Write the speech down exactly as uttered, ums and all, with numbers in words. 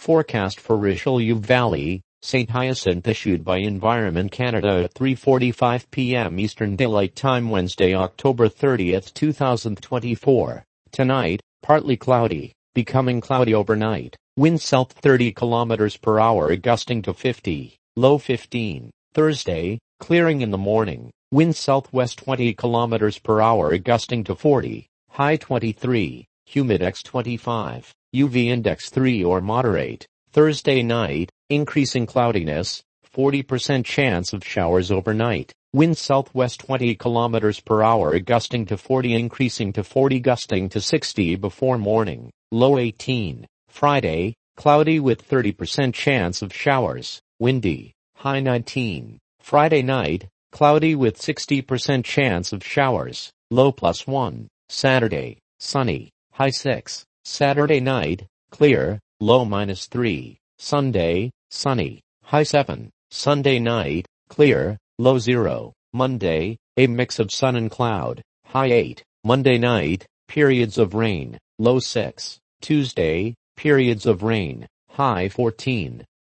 Forecast for Richelieu Valley, Saint Hyacinthe issued by Environment Canada at three forty-five p m Eastern Daylight Time Wednesday, October thirtieth, two thousand twenty-four. Tonight, partly cloudy, becoming cloudy overnight. Wind south thirty kilometers per hour gusting to fifty, low fifteen. Thursday, clearing in the morning. Wind southwest twenty kilometers per hour gusting to forty, high twenty-three. Humidex twenty-five, U V index three or moderate. Thursday night, increasing cloudiness, forty percent chance of showers overnight. Wind southwest twenty kilometers per hour gusting to forty, increasing to forty, gusting to sixty before morning. Low eighteen. Friday, cloudy with thirty percent chance of showers, windy, high nineteen. Friday night, cloudy with sixty percent chance of showers, low plus one. Saturday, sunny, high six. Saturday night, clear, low minus three. Sunday, sunny, high seven. Sunday night, clear, low zero. Monday, a mix of sun and cloud, high eight. Monday night, periods of rain, low six. Tuesday, periods of rain, high fourteen.